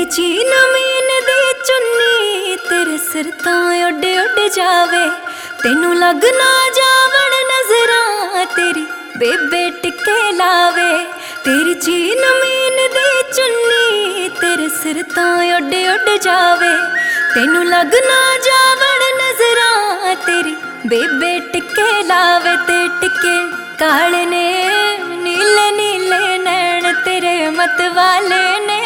चीन mean the चुन्नी तेरे सिर तो उड उड जावे, तेनू लग ना जावण नजरां तेरी बेबे टिके लावे। तेरी चीन मीन दी चुन्नी तेरे सिर तो उड उड जावे, तेनू लग ना जावण नजरां तेरी बेबे टिके लावे। ते टिके काले ने नीले नीले नैन तेरे मत वाले ने,